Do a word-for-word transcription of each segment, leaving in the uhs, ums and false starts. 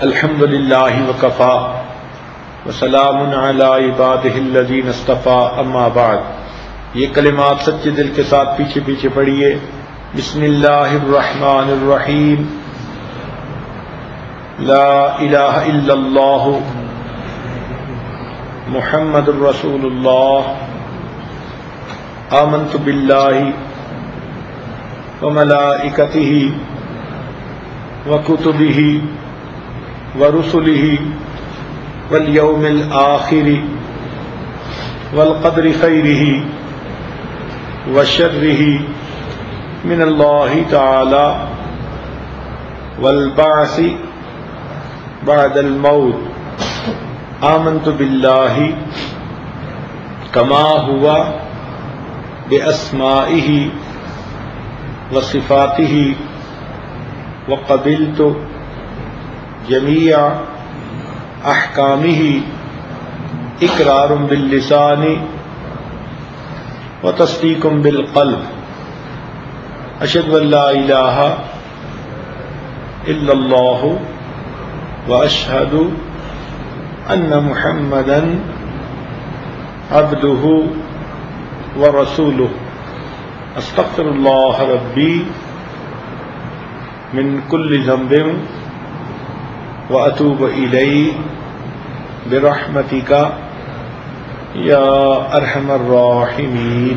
الحمد للہ وکفا وسلام علی عبادہ الذین اصطفیٰ اما بعد۔ یہ کلمات سچے دل کے ساتھ پیچھے پیچھے پڑھیے۔ بسم اللہ الرحمن الرحیم۔ لا الہ الا اللہ محمد الرسول اللہ۔ آمنت باللہ وملائکتہ وکتبہ ورسلہ والیوم الآخر والقدر خیرہ وشرہ من اللہ تعالی والبعث بعد الموت۔ آمنت باللہ کما ہوا باسمائہ وصفاتہ وقبلت جمیع احکامہ اقرار باللسان وتصدیق بالقلب۔ اشہد ان لا الہ الا اللہ واشہد ان محمدا عبدہ ورسولہ۔ استغفر اللہ ربی من کل ذنب واتوب الیہ برحمتک یا ارحم الراحمین۔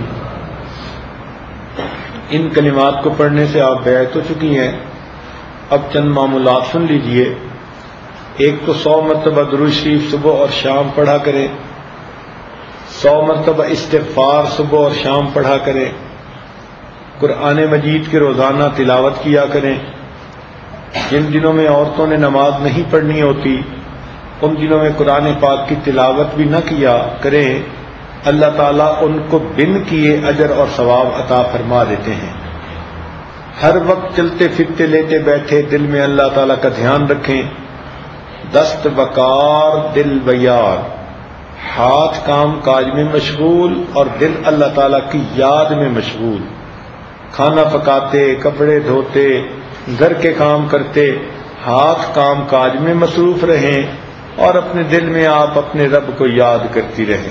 ان کلمات کو پڑھنے سے آپ بیعت ہو چکی ہیں۔ اب چند معمولات سن لیجئے۔ ایک تو سو مرتبہ درود شریف صبح اور شام پڑھا کریں، سو مرتبہ استغفار صبح اور شام پڑھا کریں، قرآن مجید کے روزانہ تلاوت کیا کریں۔ جن دنوں میں عورتوں نے نماز نہیں پڑھنی ہوتی ان دنوں میں قرآن پاک کی تلاوت بھی نہ کیا کریں، اللہ تعالیٰ ان کو بن کیے اجر اور ثواب عطا فرما دیتے ہیں۔ ہر وقت چلتے پھرتے لیتے بیٹھے دل میں اللہ تعالیٰ کا دھیان رکھیں۔ دست بکار دل بیار، ہاتھ کام کاج میں مشغول اور دل اللہ تعالیٰ کی یاد میں مشغول۔ کھانا پکاتے، کپڑے دھوتے، گھر کے کام کرتے، ہاتھ کام کاج میں مصروف رہیں اور اپنے دل میں آپ اپنے رب کو یاد کرتی رہیں۔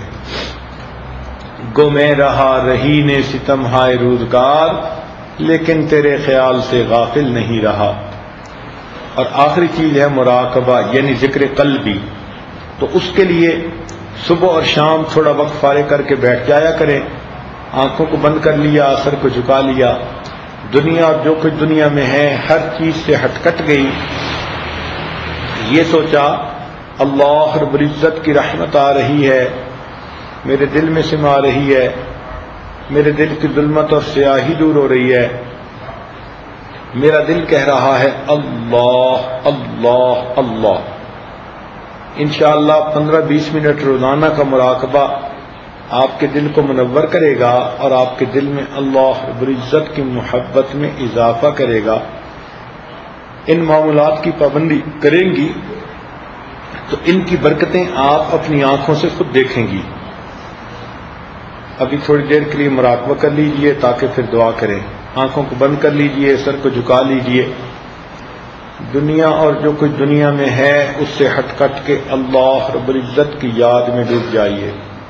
گمے رہا رہی نے ستم ہائے روزگار، لیکن تیرے خیال سے غافل نہیں رہا۔ اور آخری چیز ہے مراقبہ، یعنی ذکر قلبی۔ تو اس کے لیے صبح اور شام تھوڑا وقت فارغ کر کے بیٹھ جایا کریں، آنکھوں کو بند کر لیا، سر کو جھکا لیا، دنیا اور جو کچھ دنیا میں ہے ہر چیز سے ہٹ کٹ گئی، یہ سوچا اللہ رب العزت کی رحمت آ رہی ہے، میرے دل میں سما رہی ہے، میرے دل کی ظلمت اور سیاہی دور ہو رہی ہے، میرا دل کہہ رہا ہے اللہ اللہ اللہ۔ انشاءاللہ پندرہ بیس منٹ روزانہ کا مراقبہ آپ کے دل کو منور کرے گا اور آپ کے دل میں اللہ رب العزت کی محبت میں اضافہ کرے گا۔ ان معمولات کی پابندی کریں گی تو ان کی برکتیں آپ اپنی آنکھوں سے خود دیکھیں گی۔ ابھی تھوڑی دیر کے لیے مراقبہ کر لیجئے تاکہ پھر دعا کریں۔ آنکھوں کو بند کر لیجئے، سر کو جھکا لیجئے، دنیا اور جو کچھ دنیا میں ہے اس سے ہٹ کٹ کے اللہ رب العزت کی یاد میں ڈوب جائیے۔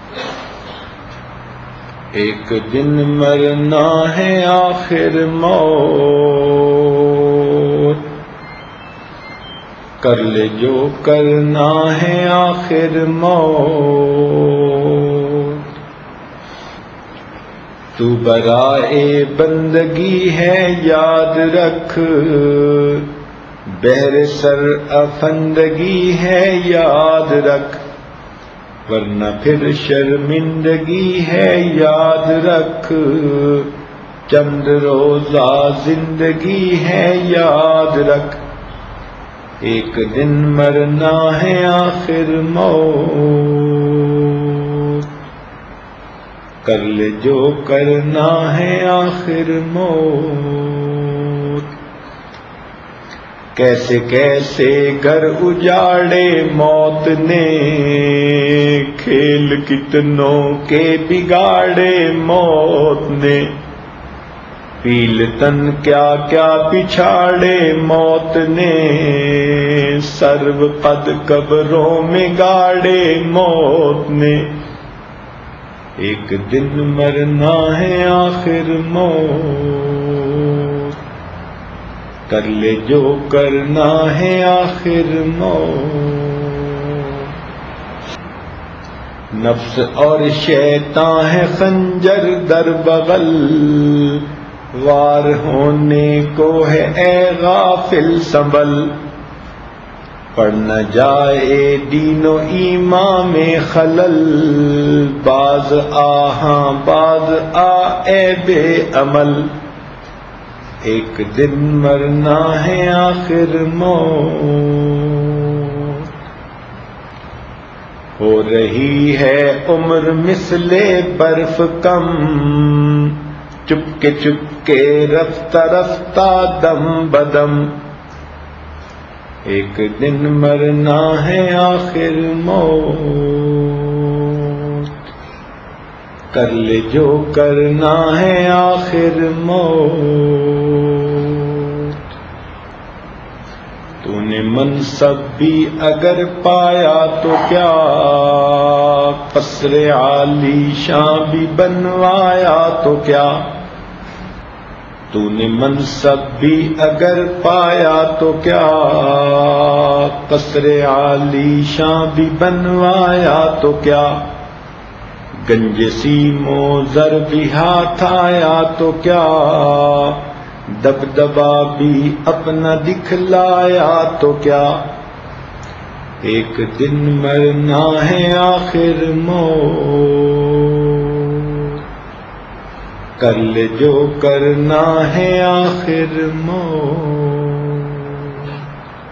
ایک دن مرنا ہے آخر موت، کر لے جو کرنا ہے آخر موت، تو برائے بندگی ہے یاد رکھ، بہر سر افندگی ہے یاد رکھ، ورنہ پھر شرمندگی ہے یاد رکھ، چند روزہ زندگی ہے یاد رکھ، ایک دن مرنا ہے آخر موت، کر لے جو کرنا ہے آخر موت۔ کیسے کیسے گھر اجاڑے موت نے، کھیل کتنوں کے بگاڑے موت نے، پیلتن کیا کیا پچھاڑے موت نے، سرو قد قبروں میں گاڑے موت نے، ایک دن مرنا ہے آخر موت، کر لے جو کرنا ہے آخر موت۔ نفس اور شیطان ہے خنجر در بغل، وار ہونے کو ہے اے غافل سنبھل، پڑ نہ جائے دین و ایمان میں خلل، باز آہاں باز آ اے بے عمل، ایک دن مرنا ہے آخر موت۔ ہو رہی ہے عمر مثل برف کم، چپکے چپکے رفتہ رفتہ دم بدم، ایک دن مرنا ہے آخر موت، کر لے جو کرنا ہے آخر موت۔ تو نے منصب بھی اگر پایا تو کیا، قصر عالی شان بھی بنوایا تو کیا، تو نے منصب بھی اگر پایا تو کیا، قصر عالی شان بھی بنوایا تو کیا، گنج سیم و زر بھی ہاتھ آیا تو کیا، دبدبا بھی اپنا دکھلایا تو کیا، ایک دن مرنا ہے آخر موت، کر لے جو کرنا ہے آخر موت۔